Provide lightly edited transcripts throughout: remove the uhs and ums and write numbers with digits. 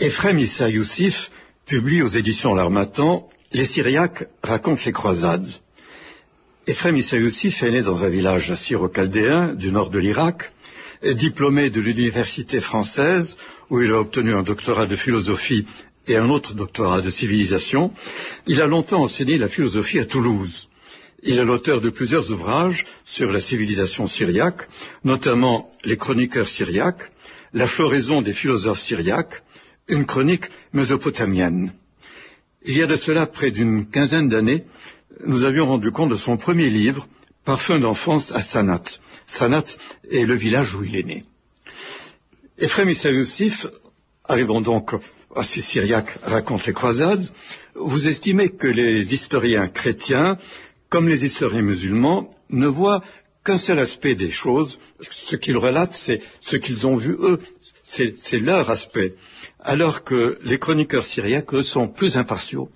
Ephrem Issa Youssif publie aux éditions L'Harmattan « Les Syriaques racontent les croisades ». Ephrem Issa Youssif est né dans un village assyro-chaldéen du nord de l'Irak, diplômé de l'université française où il a obtenu un doctorat de philosophie et un autre doctorat de civilisation. Il a longtemps enseigné la philosophie à Toulouse. Il est l'auteur de plusieurs ouvrages sur la civilisation syriaque, notamment Les chroniqueurs syriaques, La floraison des philosophes syriaques, une chronique mésopotamienne. Il y a de cela près d'une quinzaine d'années, nous avions rendu compte de son premier livre, Parfum d'enfance à Sanat. Sanat est le village où il est né. Ephrem Issa Youssif, arrivons donc à ces Syriaques racontent les croisades. Vous estimez que les historiens chrétiens, comme les historiens musulmans, ne voient qu'un seul aspect des choses. Ce qu'ils relatent, c'est ce qu'ils ont vu eux. C'est leur aspect. Alors que les chroniqueurs syriaques, eux, sont plus impartiaux.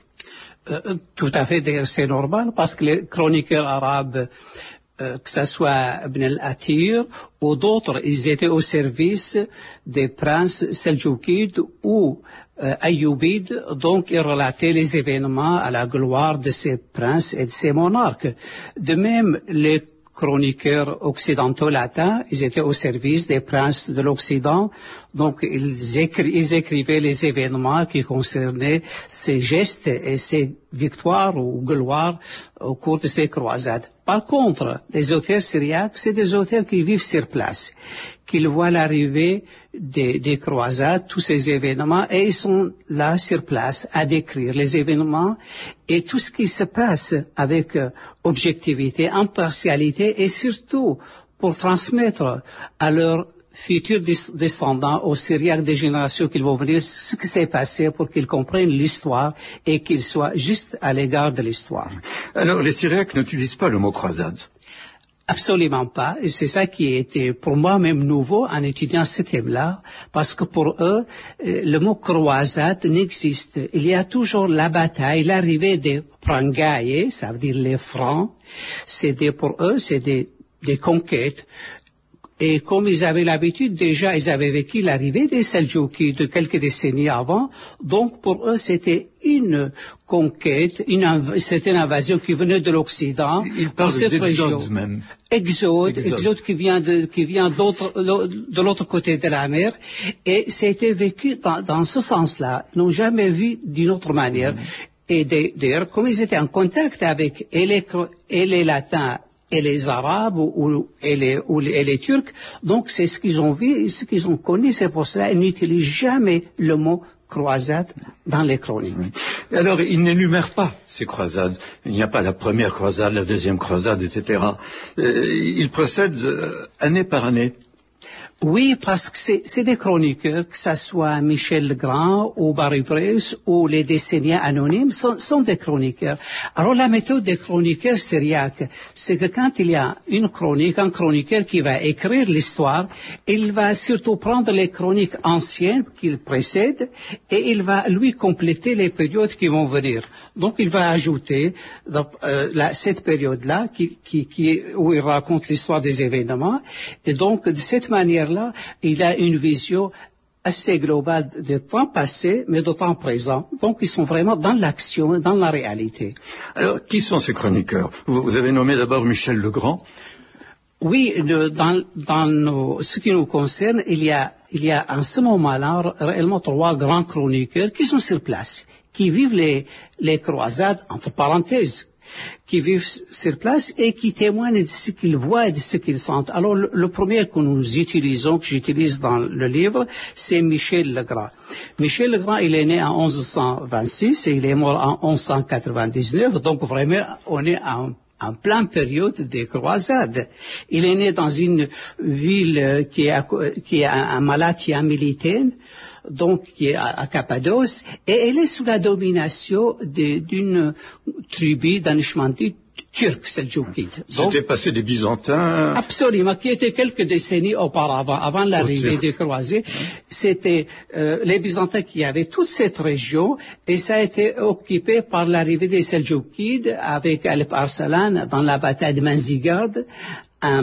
Tout à fait, c'est normal, parce que les chroniqueurs arabes, que ce soit Ibn al-Athir ou d'autres, ils étaient au service des princes seldjoukides ou ayyoubides, donc ils relataient les événements à la gloire de ces princes et de ces monarques. De même, les chroniqueurs occidentaux latins, ils étaient au service des princes de l'Occident, donc ils écrivaient les événements qui concernaient ces gestes et ces victoires ou gloires au cours de ces croisades. Par contre, les auteurs syriaques, c'est des auteurs qui vivent sur place, qui voient l'arrivée des croisades, tous ces événements, et ils sont là sur place à décrire les événements et tout ce qui se passe avec objectivité, impartialité et surtout pour transmettre à leurs futurs descendants, aux Syriaques des générations qui vont venir, ce qui s'est passé pour qu'ils comprennent l'histoire et qu'ils soient justes à l'égard de l'histoire. Alors, les Syriaques n'utilisent pas le mot croisade. Absolument pas. Et c'est ça qui était pour moi même nouveau en étudiant ce thème-là, parce que pour eux, le mot croisade n'existe. Il y a toujours la bataille, l'arrivée des prangaïs, ça veut dire les francs. Pour eux, c'est des conquêtes. Et comme ils avaient l'habitude, déjà, ils avaient vécu l'arrivée des Seldjoukides de quelques décennies avant. Donc, pour eux, c'était une conquête, c'était une invasion qui venait de l'Occident. Ils parlent d'exode même. Exode qui vient de l'autre côté de la mer. Et c'était vécu dans ce sens-là. Ils n'ont jamais vu d'une autre manière. Et d'ailleurs, comme ils étaient en contact avec et les Latins, et les Arabes et les Turcs. Donc, c'est ce qu'ils ont vu et ce qu'ils ont connu. C'est pour cela qu'ils n'utilisent jamais le mot croisade dans les chroniques. Alors, ils n'énumèrent pas ces croisades. Il n'y a pas la première croisade, la deuxième croisade, etc. Ils procèdent année par année. Oui, parce que c'est des chroniqueurs, que ça soit Michel Legrand ou Barry Price ou les décenniens anonymes, sont des chroniqueurs. Alors la méthode des chroniqueurs syriaques, c'est que quand il y a une chronique, un chroniqueur qui va écrire l'histoire, il va surtout prendre les chroniques anciennes qu'il précède et il va lui compléter les périodes qui vont venir. Donc il va ajouter cette période-là où il raconte l'histoire des événements et donc de cette manière là, il a une vision assez globale de temps passé, mais de temps présent. Donc, ils sont vraiment dans l'action, dans la réalité. Alors, qui sont ces chroniqueurs? Vous avez nommé d'abord Michel Legrand. Oui, ce qui nous concerne, il y a en ce moment-là réellement 3 grands chroniqueurs qui sont sur place, qui vivent les croisades, entre parenthèses, qui vivent sur place et qui témoignent de ce qu'ils voient et de ce qu'ils sentent. Alors, le premier que j'utilise dans le livre, c'est Michel Legrand. Michel Legrand, il est né en 1126 et il est mort en 1199. Donc, vraiment, on est en pleine période des croisades. Il est né dans une ville qui est à Malatia Militaine, donc qui est à Cappadoce, et elle est sous la domination d'une tribu d'Anishmandi turc, seldjoukide. C'était passé des Byzantins. Absolument, qui était quelques décennies auparavant, avant l'arrivée des croisés. C'était les Byzantins qui avaient toute cette région, et ça a été occupé par l'arrivée des Seldjoukides avec Alp Arslan dans la bataille de Manzigerd en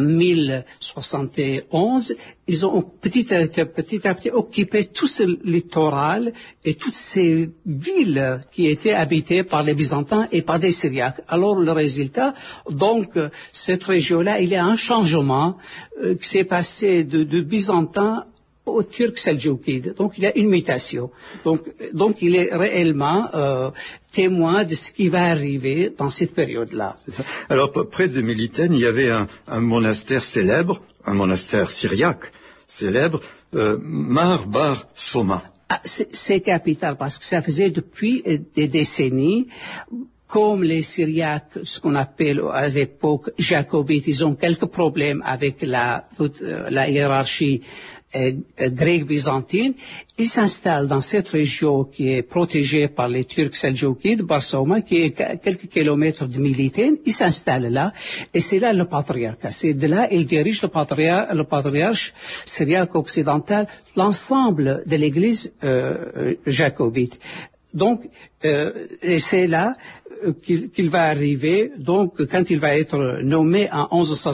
1071, ils ont petit à petit occupé tout ce littoral et toutes ces villes qui étaient habitées par les Byzantins et par des Syriaques. Alors le résultat, donc cette région-là, il y a un changement qui s'est passé de Byzantins aux Turcs seldjoukides. Donc il y a une mutation. Donc il est réellement témoin de ce qui va arriver dans cette période-là. Alors près de Militaine, il y avait un monastère célèbre, un monastère syriaque célèbre, Mar Bar Soma. Ah, c'est capital parce que ça faisait depuis des décennies. Comme les Syriaques, ce qu'on appelle à l'époque jacobites, ils ont quelques problèmes avec la hiérarchie grecque-byzantine, ils s'installent dans cette région qui est protégée par les Turcs seldjoukides, Bar Soma, qui est quelques kilomètres de Militaine. Ils s'installent là, et c'est là le patriarcat. C'est de là ils dirigent le patriarche syriaque occidental, l'ensemble de l'Église jacobite. Donc, et c'est là qu'il va arriver. Donc, quand il va être nommé en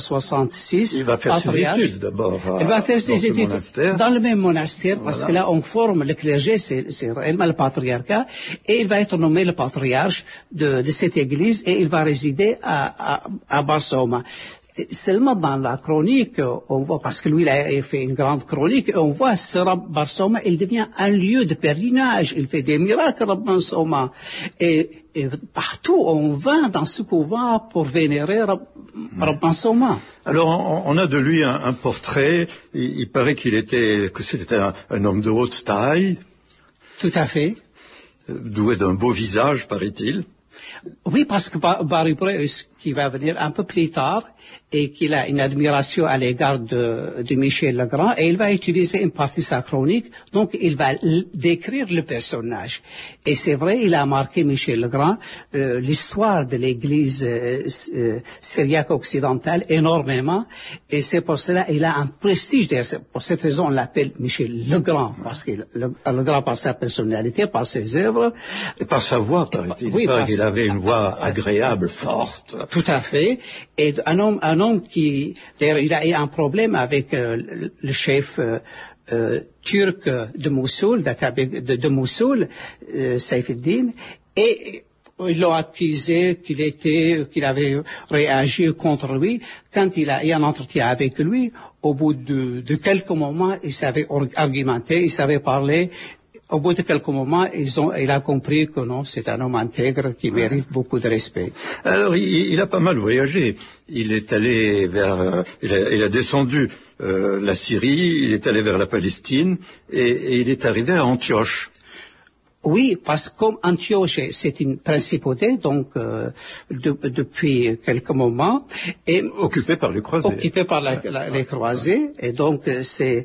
1166, il va faire ses études d'abord. Il va faire ses études dans le même monastère, voilà. Parce que là, on forme le clergé, c'est réellement le patriarcat, et il va être nommé le patriarche de cette église, et il va résider à Bar Soma. Seulement dans la chronique, on voit, parce que lui, il a fait une grande chronique, on voit ce Bar Soma, il devient un lieu de pèlerinage, il fait des miracles, Bar Soma. Et partout, on va dans ce couvent pour vénérer Bar Soma. Alors, on a de lui un portrait, il paraît que c'était un homme de haute taille. Tout à fait. Doué d'un beau visage, paraît-il. Oui, parce que Baribreus, qui va venir un peu plus tard, et qu'il a une admiration à l'égard de Michel Legrand, et il va utiliser une partie de sa chronique, donc il va décrire le personnage. Et c'est vrai, il a marqué, Michel Legrand, l'histoire de l'Église syriaque occidentale énormément, et c'est pour cela qu'il a un prestige. Pour cette raison, on l'appelle Michel Legrand, parce qu'il Legrand par sa personnalité, par ses œuvres. Et par sa voix, paraît-il. Oui, il avait une voix agréable, forte. Tout à fait. Et un homme qui, d'ailleurs, il a eu un problème avec le chef turc de Mossoul, de Mossoul, Saïf-ed-Din, et ils l'ont accusé qu'il avait réagi contre lui. Quand il a eu un entretien avec lui, au bout de quelques moments, il savait argumenter, il savait parler. Au bout de quelques moments, il a compris que non, c'est un homme intègre qui mérite beaucoup de respect. Alors, il a pas mal voyagé. Il est allé il a descendu la Syrie, il est allé vers la Palestine, et il est arrivé à Antioche. Oui, parce que comme Antioche, c'est une principauté, donc depuis quelques moments, et occupée par les croisés. Occupée par les croisés, et donc c'est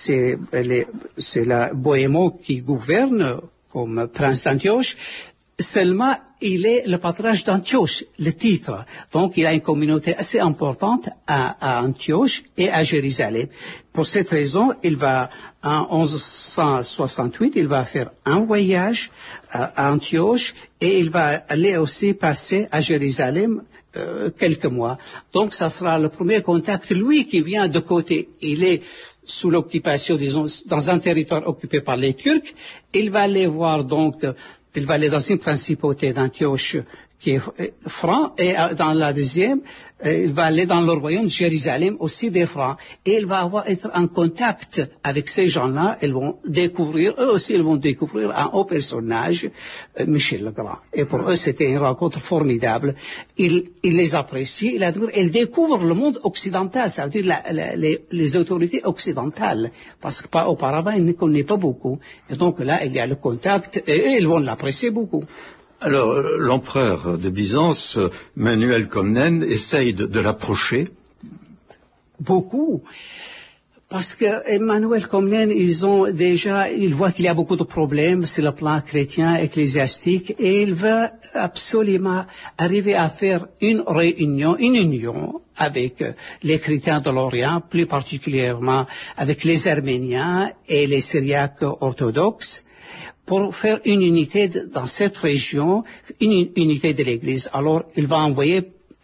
la Bohémond qui gouverne comme prince d'Antioche. Seulement, il est le patriarche d'Antioche, le titre. Donc, il a une communauté assez importante à Antioche et à Jérusalem. Pour cette raison, en 1168, il va faire un voyage à Antioche et il va aller aussi passer à Jérusalem quelques mois. Donc, ça sera le premier contact. Lui qui vient de côté, il est sous l'occupation, disons, dans un territoire occupé par les Turcs. Il va aller voir donc... Il va aller dans une principauté d'Antioche qui est franc, et dans la deuxième, il va aller dans le royaume de Jérusalem, aussi des francs. Et il va être en contact avec ces gens-là. Eux aussi, ils vont découvrir un haut personnage, Michel Legrand. Et pour eux, c'était une rencontre formidable. Il les apprécie, il admire, ils découvrent le monde occidental, ça veut dire les autorités occidentales. Parce qu'auparavant, ils ne connaissaient pas beaucoup. Et donc là, il y a le contact, et eux, ils vont l'apprécier beaucoup. Alors, l'empereur de Byzance, Manuel Comnène, essaye de l'approcher. Beaucoup. Parce que Emmanuel Comnène, il voit qu'il y a beaucoup de problèmes sur le plan chrétien, ecclésiastique, et il veut absolument arriver à faire une union avec les chrétiens de l'Orient, plus particulièrement avec les Arméniens et les Syriaques orthodoxes, pour faire une unité dans cette région, une unité de l'Église. Alors, il va envoyer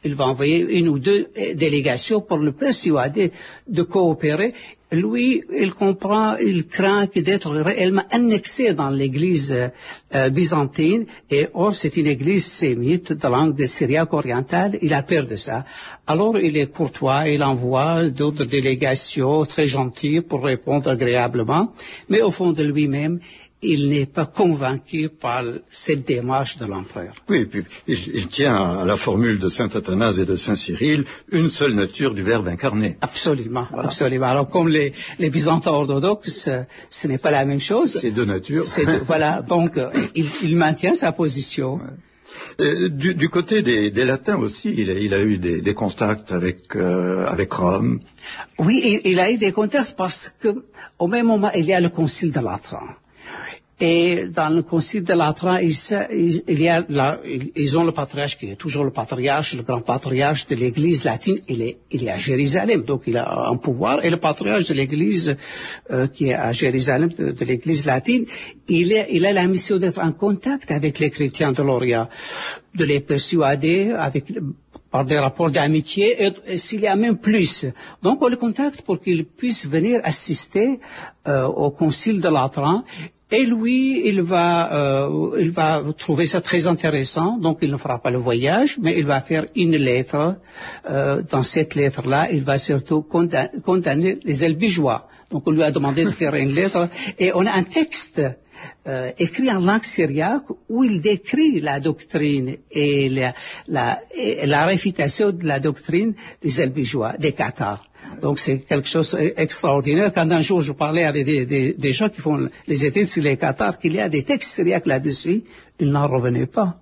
il va envoyer une ou deux délégations pour le persuader de coopérer. Lui, il comprend, il craint d'être réellement annexé dans l'église byzantine, et or c'est une église sémite de langue syriaque orientale, il a peur de ça. Alors il est courtois, il envoie d'autres délégations très gentilles pour répondre agréablement, mais au fond de lui-même, il n'est pas convaincu par cette démarche de l'empereur. Oui, et puis il tient à la formule de saint Athanase et de saint Cyril, une seule nature du Verbe incarné. Absolument, voilà. Absolument. Alors comme les Byzantins orthodoxes, ce n'est pas la même chose. C'est deux natures. Voilà, donc il maintient sa position. Ouais. Du côté des Latins aussi, il a eu des contacts avec Rome. Oui, il a eu des contacts parce que au même moment il y a le concile de Latran. Et dans le concile de Latran, ils ont le patriarche qui est toujours le patriarche, le grand patriarche de l'Église latine. Il est à Jérusalem, donc il a un pouvoir. Et le patriarche de l'Église qui est à Jérusalem, de l'Église latine, il a la mission d'être en contact avec les chrétiens de l'Orient, de les persuader par des rapports d'amitié, et s'il y a même plus. Donc on le contacte pour qu'il puisse venir assister au concile de Latran. Et lui, il va trouver ça très intéressant. Donc, il ne fera pas le voyage, mais il va faire une lettre. Dans cette lettre-là, il va surtout condamner les Albigeois. Donc, on lui a demandé de faire une lettre. Et on a un texte écrit en langue syriaque où il décrit la doctrine et la réfutation de la doctrine des Albigeois, des Cathares. Donc c'est quelque chose d'extraordinaire. Quand un jour je parlais avec des gens qui font les études sur les Cathares, qu'il y a des textes syriaques là-dessus, ils n'en revenaient pas.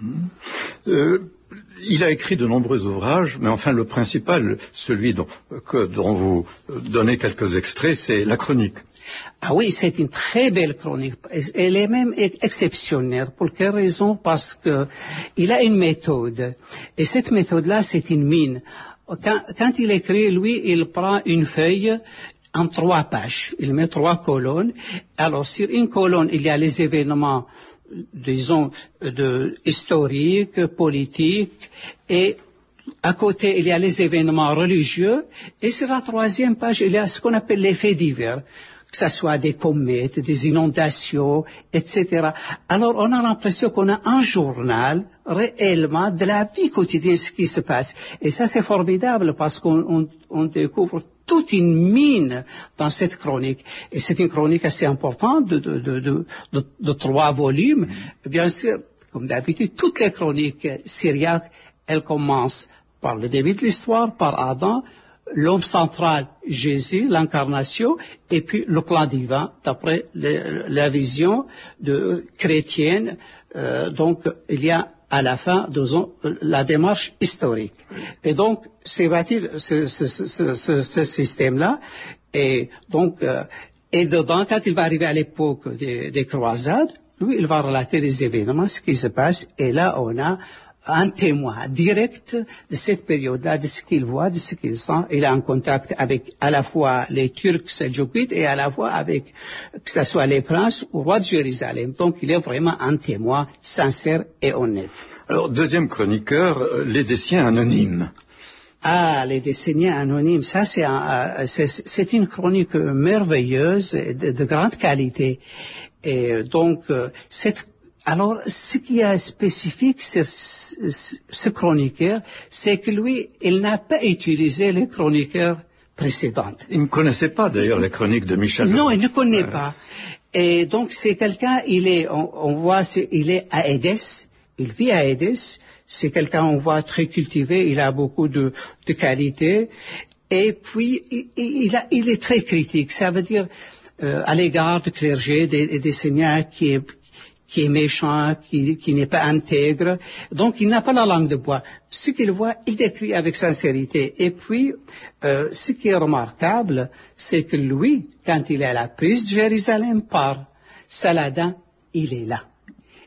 Il a écrit de nombreux ouvrages, mais enfin le principal, celui dont vous donnez quelques extraits, c'est la chronique. Ah oui, c'est une très belle chronique. Elle est même exceptionnelle. Pour quelle raison? Parce que il a une méthode. Et cette méthode-là, c'est une mine. Quand il écrit, lui, il prend une feuille en 3 pages. Il met 3 colonnes. Alors, sur une colonne, il y a les événements, disons, historiques, politiques, et à côté, il y a les événements religieux. Et sur la 3e page, il y a ce qu'on appelle les faits divers, que ce soit des comètes, des inondations, etc. Alors, on a l'impression qu'on a un journal réellement de la vie quotidienne, ce qui se passe. Et ça, c'est formidable parce qu'on découvre toute une mine dans cette chronique. Et c'est une chronique assez importante de 3 volumes. Bien sûr, comme d'habitude, toutes les chroniques syriaques, elles commencent par le début de l'histoire, par Adam, l'homme central, Jésus, l'incarnation, et puis le plan divin, d'après la vision chrétienne. Donc, il y a à la fin, disons, la démarche historique. Et donc, c'est bâti ce système-là. Et donc, et dedans, quand il va arriver à l'époque des croisades, lui, il va relater les événements, ce qui se passe. Et là, on a un témoin direct de cette période-là, de ce qu'il voit, de ce qu'il sent. Il est en contact avec à la fois les Turcs seldjoukides et à la fois avec, que ce soit les princes ou rois de Jérusalem. Donc il est vraiment un témoin sincère et honnête. Alors, deuxième chroniqueur, les Déciens anonymes. Ah, les Déciens anonymes, ça c'est une chronique merveilleuse, de grande qualité. Et donc, alors, ce qui est spécifique sur ce chroniqueur, c'est que lui, il n'a pas utilisé les chroniqueurs précédents. Il ne connaissait pas d'ailleurs les chroniques de Michel. Non, il ne connaît pas. Et donc, c'est quelqu'un, on voit, il est à Édesse, il vit à Édesse, c'est quelqu'un, on voit, très cultivé, il a beaucoup de qualités, et puis, il est très critique, ça veut dire, à l'égard du clergé, des seigneurs qui est méchant, qui n'est pas intègre. Donc, il n'a pas la langue de bois. Ce qu'il voit, il décrit avec sincérité. Et puis, ce qui est remarquable, c'est que lui, quand il est à la prise de Jérusalem par Saladin, il est là.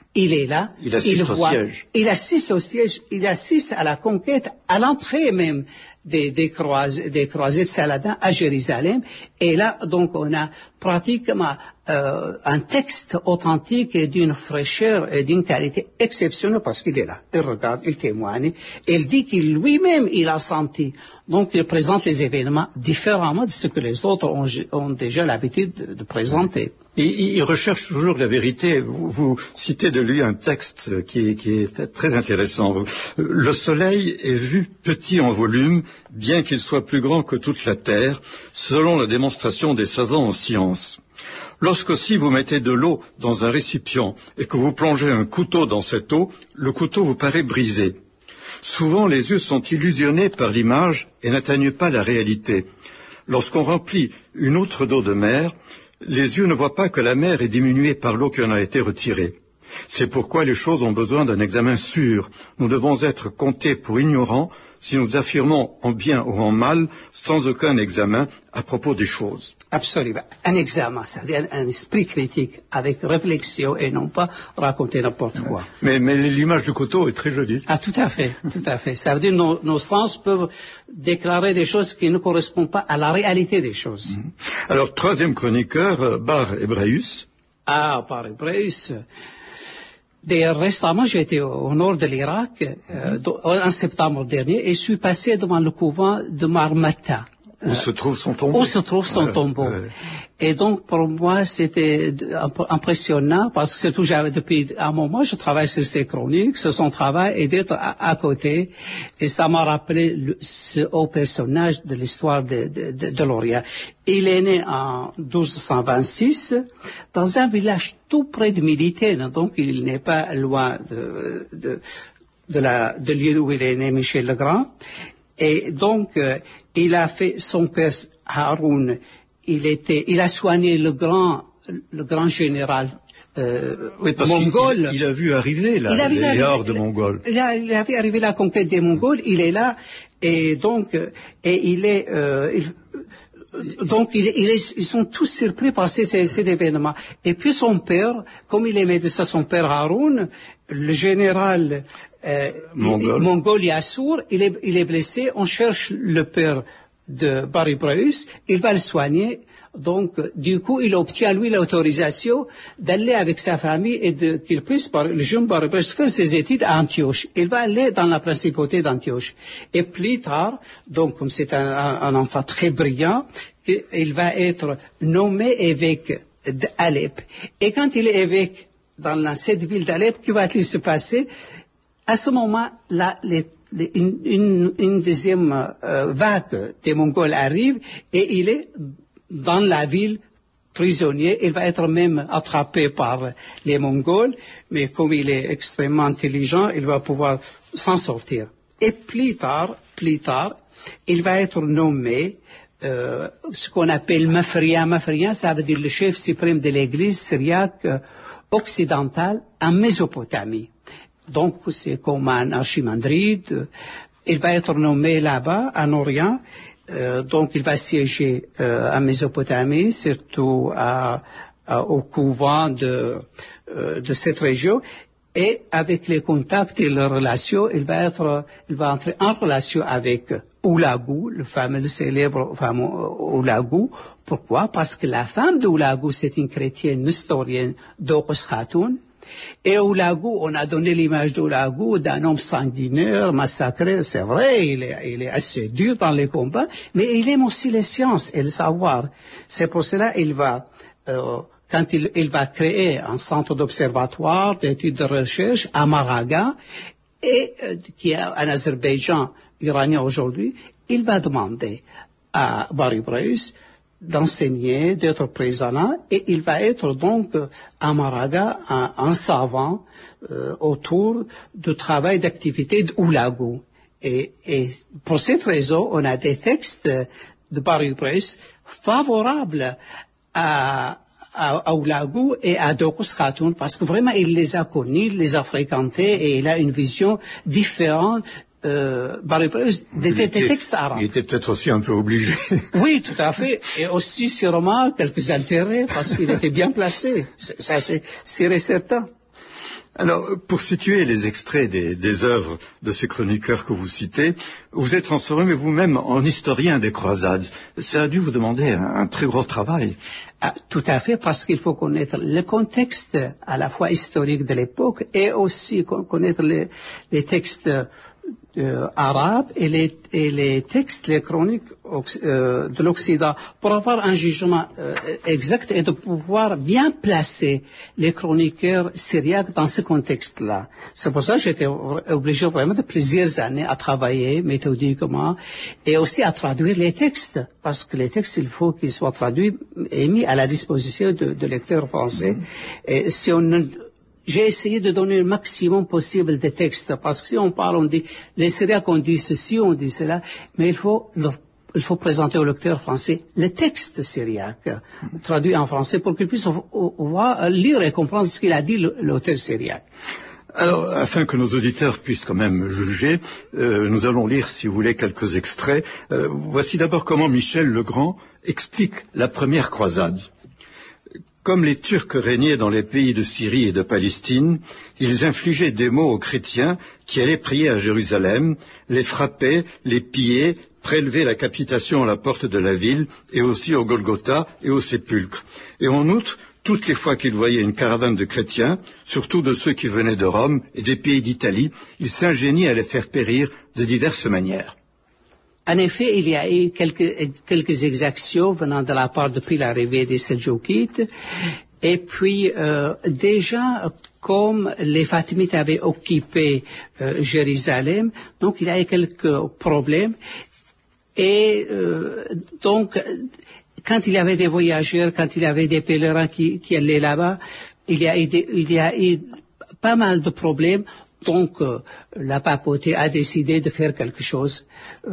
Il est là. Il assiste au siège. Il assiste au siège. Il assiste à la conquête, à l'entrée même des croisés de Saladin à Jérusalem. Et là, donc, on a pratiquement un texte authentique et d'une fraîcheur et d'une qualité exceptionnelle parce qu'il est là. Il regarde, il témoigne. Il dit qu'il lui-même, il a senti. Donc, il présente les événements différemment de ce que les autres ont déjà l'habitude de présenter. Il recherche toujours la vérité. Vous citez de lui un texte qui est très intéressant. Le soleil est vu petit en volume, bien qu'il soit plus grand que toute la terre, selon la démonstration des savants en sciences. Lorsqu'aussi vous mettez de l'eau dans un récipient et que vous plongez un couteau dans cette eau, le couteau vous paraît brisé. Souvent, les yeux sont illusionnés par l'image et n'atteignent pas la réalité. Lorsqu'on remplit une outre d'eau de mer, les yeux ne voient pas que la mer est diminuée par l'eau qui en a été retirée. C'est pourquoi les choses ont besoin d'un examen sûr. Nous devons être comptés pour ignorants si nous affirmons en bien ou en mal, sans aucun examen à propos des choses. Absolument. Un examen, c'est-à-dire un esprit critique avec réflexion et non pas raconter n'importe quoi. Mais l'image du couteau est très jolie. Ah, tout à fait, tout à fait. Ça veut dire que nos sens peuvent déclarer des choses qui ne correspondent pas à la réalité des choses. Alors, troisième chroniqueur, Bar Hébraeus. Ah, Bar Hébraeus. D'ailleurs, récemment, j'étais au nord de l'Irak, en septembre dernier, et je suis passé devant le couvent de Marmata. Où se trouve son tombeau. Où se trouve son tombeau. Et donc, pour moi, c'était impressionnant, parce que c'est tout, depuis un moment, je travaille sur ces chroniques, sur son travail, et d'être à côté. Et ça m'a rappelé ce haut personnage de l'histoire de l'Orient. Il est né en 1226, dans un village tout près de Milétène, donc il n'est pas loin de lieu où il est né, Michel le Grand. Et donc, il a fait son père Haroun, il a soigné le grand général mongol. Il a vu arriver les hordes mongoles. Il a vu arriver la conquête des Mongols. Il est là et donc ils sont tous surpris par cet événement. Et puis son père, comme il aimait de ça son père Haroun, le général mongol Yassour, il est blessé. On cherche le père de Bar Hébraeus, il va le soigner. Donc, du coup, il obtient, lui, l'autorisation d'aller avec sa famille et qu'il puisse, le jeune Bar Hébraeus, faire ses études à Antioche. Il va aller dans la principauté d'Antioche. Et plus tard, donc, comme c'est un enfant très brillant, il va être nommé évêque d'Alep. Et quand il est évêque dans cette ville d'Alep, que va-t-il se passer? À ce moment, là, une deuxième vague des Mongols arrive et il est dans la ville prisonnier. Il va être même attrapé par les Mongols, mais comme il est extrêmement intelligent, il va pouvoir s'en sortir. Et plus tard, il va être nommé ce qu'on appelle Mafrian. Mafrian, ça veut dire le chef suprême de l'église syriaque occidentale en Mésopotamie. Donc, c'est comme un archimandrite. Il va être nommé là-bas, en Orient. Donc, il va siéger en Mésopotamie, surtout au couvent de cette région. Et avec les contacts et les relations, il va entrer en relation avec Oulagou, le fameux célèbre femme Oulagou. Pourquoi? Parce que la femme d'Oulagou, c'est une chrétienne nestorienne d'Oqos Khatoun. Et Oulagou, on a donné l'image d'Oulagou d'un homme sanguinaire, massacré. C'est vrai, il est assez dur dans les combats, mais il aime aussi les sciences et le savoir. C'est pour cela qu'il va, quand il va créer un centre d'observatoire, d'études de recherche à Maraga, et qui est en Azerbaïdjan iranien aujourd'hui, il va demander à Bar Hébraeus d'enseigner, d'être présent là, et il va être donc à Maraga un savant autour du travail d'activité d'Oulagou. Et pour cette raison, on a des textes de Bar Hébraeus favorables à Oulagou et à Oqos Khatoun, parce que vraiment il les a connus, il les a fréquentés et il a une vision différente Bar Hébraeus des textes arabes. Il était peut-être aussi un peu obligé. Oui, tout à fait. Et aussi sûrement quelques intérêts, parce qu'il était bien placé. Ça, c'est sûr et certain. Alors, pour situer les extraits des œuvres de ces chroniqueurs que vous citez, vous êtes transformé vous-même en historien des croisades. Ça a dû vous demander un très gros travail. Ah, tout à fait, parce qu'il faut connaître le contexte à la fois historique de l'époque et aussi connaître les textes arabes et les textes, les chroniques de l'Occident pour avoir un jugement exact et de pouvoir bien placer les chroniqueurs syriaques dans ce contexte-là. C'est pour ça que j'étais obligé vraiment de plusieurs années à travailler méthodiquement et aussi à traduire les textes, parce que les textes, il faut qu'ils soient traduits et mis à la disposition de lecteurs français. Et si j'ai essayé de donner le maximum possible de textes, parce que si on parle, on dit, les Syriaques, on dit ceci, on dit cela, mais il faut présenter au lecteur français le texte syriaque, traduit en français, pour qu'il puisse lire et comprendre ce qu'il a dit l'auteur syriaque. Alors, afin que nos auditeurs puissent quand même juger, nous allons lire, si vous voulez, quelques extraits. Voici d'abord comment Michel Legrand explique la première croisade. Comme les Turcs régnaient dans les pays de Syrie et de Palestine, ils infligeaient des maux aux chrétiens qui allaient prier à Jérusalem, les frappaient, les pillaient, prélevaient la capitation à la porte de la ville et aussi au Golgotha et au sépulcre. Et en outre, toutes les fois qu'ils voyaient une caravane de chrétiens, surtout de ceux qui venaient de Rome et des pays d'Italie, ils s'ingéniaient à les faire périr de diverses manières. En effet, il y a eu quelques exactions venant de la part depuis l'arrivée des Seldjoukides. Et puis, déjà, comme les Fatimides avaient occupé Jérusalem, donc il y a eu quelques problèmes. Et donc, quand il y avait des voyageurs, quand il y avait des pèlerins qui allaient là-bas, il y a eu pas mal de problèmes. Donc, la papauté a décidé de faire quelque chose,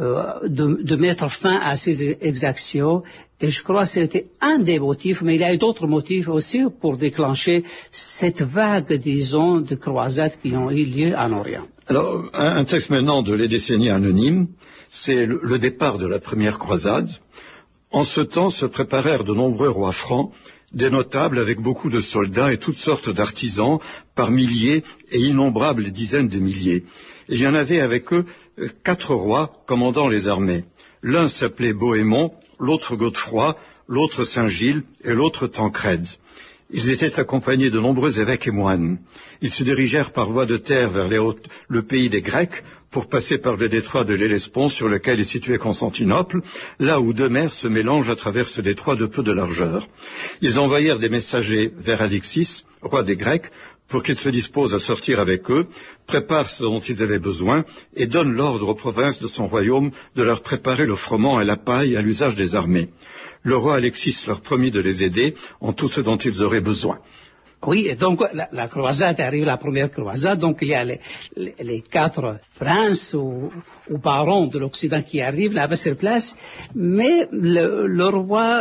de mettre fin à ces exactions. Et je crois que c'était un des motifs, mais il y a eu d'autres motifs aussi pour déclencher cette vague, disons, de croisades qui ont eu lieu en Orient. Alors, un texte maintenant de Les Décennies Anonymes, c'est le départ de la première croisade. En ce temps se préparèrent de nombreux rois francs, des notables avec beaucoup de soldats et toutes sortes d'artisans, par milliers et innombrables dizaines de milliers. Et il y en avait avec eux 4 rois commandant les armées. L'un s'appelait Bohémond, l'autre Godefroy, l'autre Saint-Gilles et l'autre Tancrède. Ils étaient accompagnés de nombreux évêques et moines. Ils se dirigèrent par voie de terre vers le pays des Grecs pour passer par le détroit de l'Hellespont sur lequel est situé Constantinople, là où 2 mers se mélangent à travers ce détroit de peu de largeur. Ils envoyèrent des messagers vers Alexis, roi des Grecs, pour qu'il se dispose à sortir avec eux, prépare ce dont ils avaient besoin et donne l'ordre aux provinces de son royaume de leur préparer le froment et la paille à l'usage des armées. Le roi Alexis leur promit de les aider en tout ce dont ils auraient besoin. Oui, et donc la croisade arrive, la première croisade, donc il y a les 4 princes ou barons de l'Occident qui arrivent là-bas sur place, mais le roi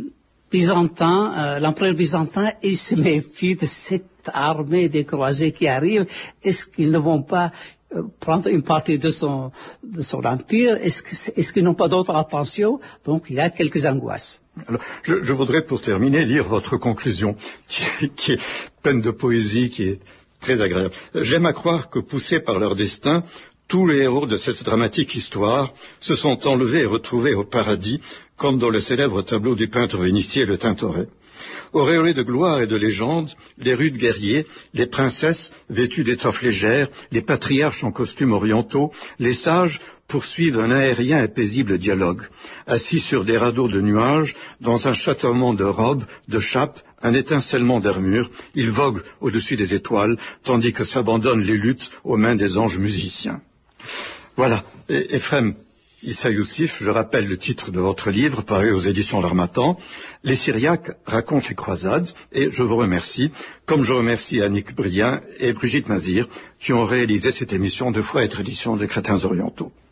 byzantin, l'empereur byzantin, il se méfie de cette armée des croisés qui arrivent. Est-ce qu'ils ne vont pas prendre une partie de son empire? Est-ce qu'ils n'ont pas d'autre attention? Donc il y a quelques angoisses. Alors, je voudrais pour terminer lire votre conclusion, qui est pleine de poésie, qui est très agréable. J'aime à croire que, poussés par leur destin, tous les héros de cette dramatique histoire se sont enlevés et retrouvés au paradis, comme dans le célèbre tableau du peintre vénitien Le Tintoret. Auréolés de gloire et de légende, les rudes guerriers, les princesses vêtues d'étoffes légères, les patriarches en costumes orientaux, les sages poursuivent un aérien et paisible dialogue. Assis sur des radeaux de nuages, dans un chatoiement de robes, de chapes, un étincellement d'armure, ils voguent au-dessus des étoiles, tandis que s'abandonnent les luttes aux mains des anges musiciens. Voilà. Ephrem Issa Youssif, je rappelle le titre de votre livre, paru aux éditions L'Harmattan. Les Syriaques racontent les croisades, et je vous remercie, comme je remercie Annick Brien et Brigitte Mazir, qui ont réalisé cette émission 2 fois être édition des Chrétiens orientaux.